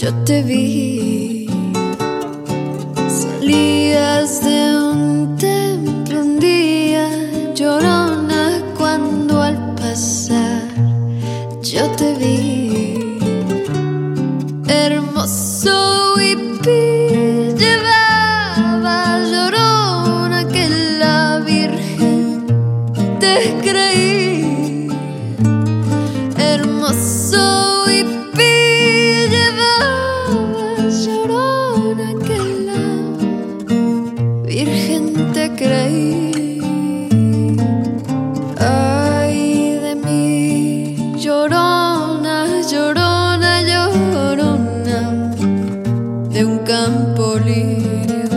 yo te vi. Salías de un templo un día, llorona, cuando al pasar yo te vi. Hermoso hippie llevaba, llorona, que la Virgen te creí. Hermoso hippie llevaba, llorona, que la Virgen te creí. Ay de mí, llorona, llorona, llorona, de un campo lirio.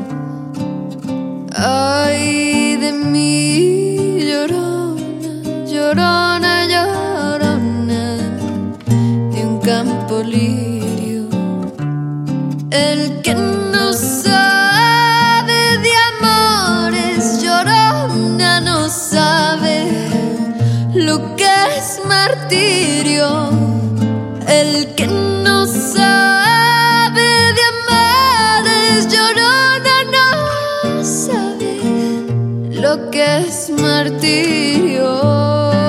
Ay de mí, llorona, llorona, llorona, de un campo lirio. El que no sabe de amores, llorona, no sabe lo que es martirio. El que no sabe de amores, llorona, no sabe lo que es martirio.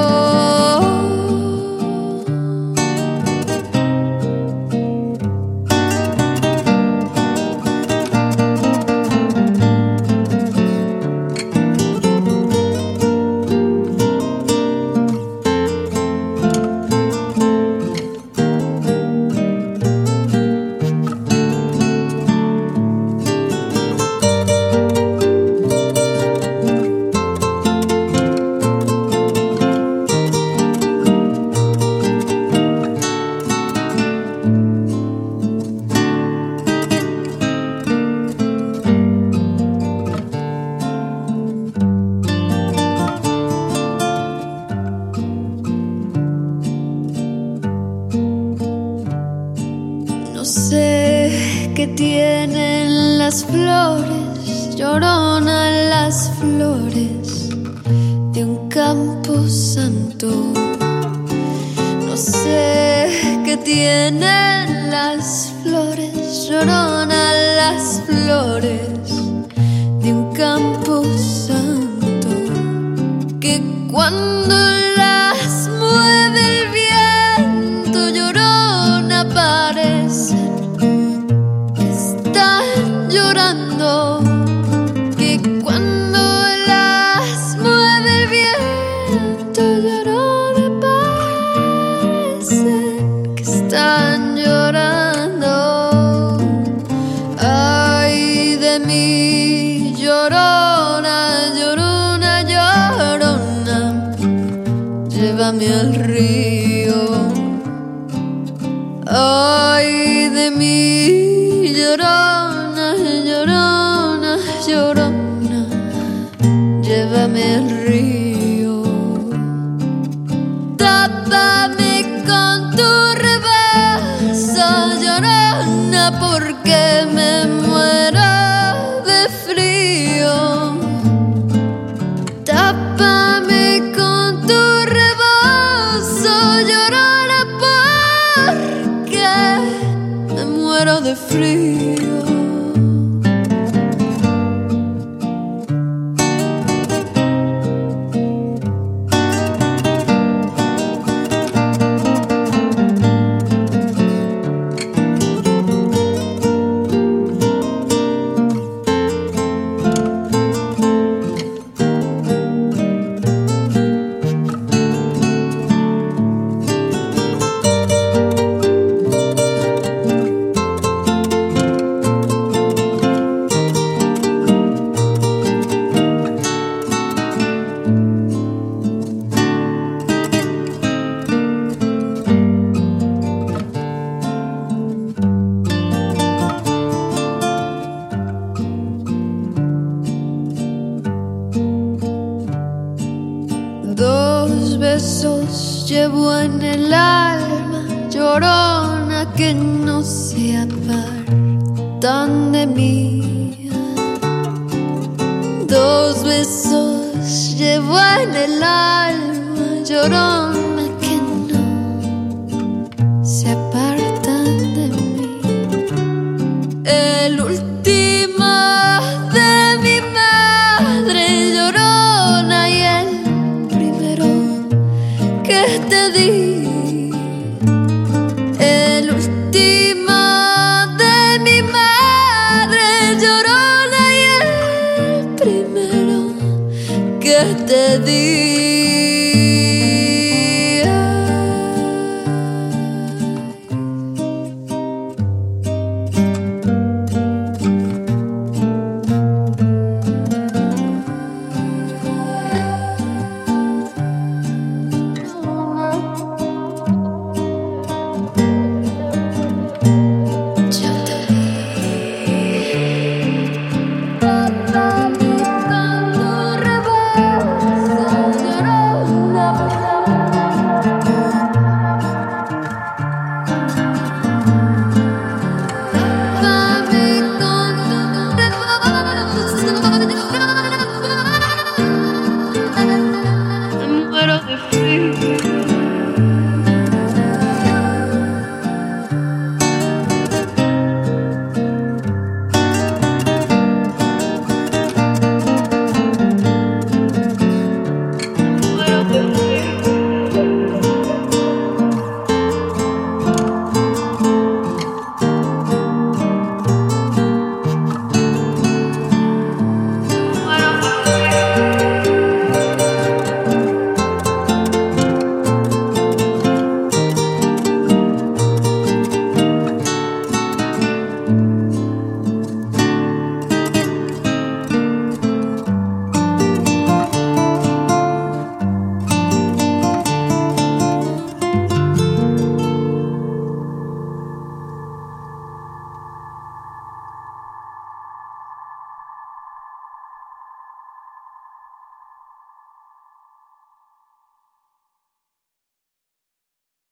No sé qué tienen las flores, llorona, las flores de un campo santo. No sé qué tienen las flores, llorona, las flores de un campo santo, que cuando las mueve el viento, llorona, parecen que están llorando, que cuando las mueve el viento, llorona, parecen que están llorando. Ay de mí, llorona, llorona, llorona, llévame al río. Ay de mí, llorona, llorona, llorona, llévame al río. Tápame con tu rebazo, llorona, porque me muero de frío. Tápame con tu rebozo, llorona, porque me muero de frío. Dos besos llevo en el alma, llorona, que no se apartan de mí. Dos besos llevo en el alma, llorona, que no se apartan de mí. El último de mi madre llorona y el primero que te di. El último de mi madre llorona y el primero que te di.